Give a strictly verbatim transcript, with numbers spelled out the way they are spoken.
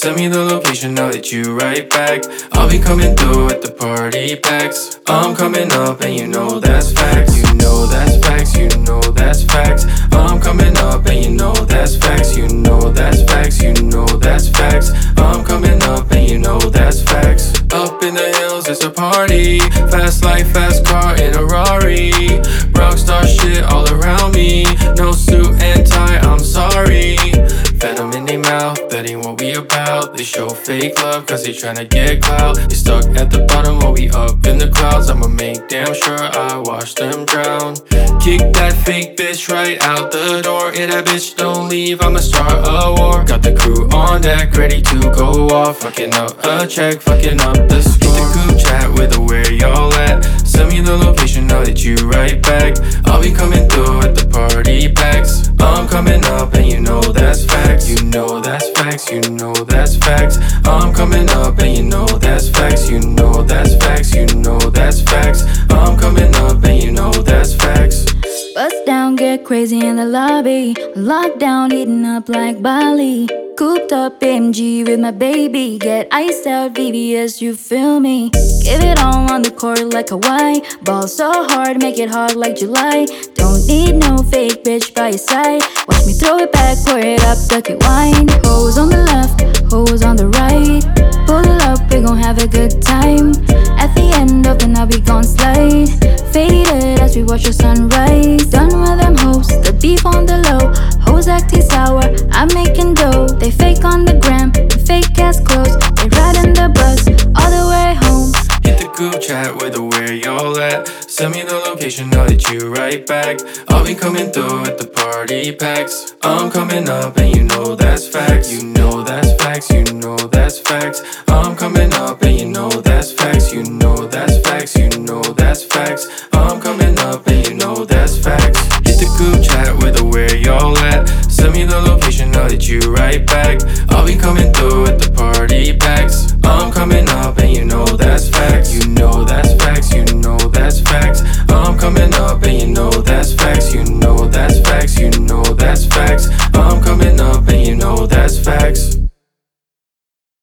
Send me the location, I'll hit you right back. I'll be coming through at the party packs. I'm coming up and you know that's facts. You know that's facts, you know that's facts. I'm coming up and you know that's facts. You know that's facts, you know that's facts. I'm coming up and you know that's facts. Up in the hills, it's a party. Fast life, fast car in a Rari. Rockstar shit all around me. No suit and tie, I'm sorry. Venom in their mouth, that ain't what we about. They show fake love cause they tryna get clout. They stuck at the bottom while we up in the clouds. I'ma make damn sure I watch them drown. Kick that fake bitch right out the door. If that bitch don't leave, I'ma start a war. Got the crew on deck, ready to go off. Fucking up a check, fucking up the score. Get the group chat with the where y'all at. Send me the location, I'll hit you right back. I'll be coming through at the party packs. I'm coming up and you know that's facts. You know that's facts, you know that's facts. I'm coming up and you know that's facts. You know that's facts, you know that's facts. I'm coming up and you know that's facts. Bust down, get crazy in the lobby. Lockdown, eating up like Bali. Cooped up M G with my baby. Get iced out V V S, you feel me? Give it all on the court like Hawaii. Ball so hard, make it hard like July. Don't need no fake bitch by your side. Watch me throw it back, pour it up, duck it, wine. Hoes on the left, hoes on the right. Pull up, we gon' have a good time. At the end of the night, we gon' slide. Faded as we watch the sunrise. Done with them hoes, the beef on the low. Hoes acting sour, I'm making dough. They fake on the gram, fake ass clothes. They riding the bus all the way home. Hit the group chat with the where y'all at. Send me the location, I'll hit you right back. I'll be coming through at the party packs. I'm coming up and you know that's facts. You know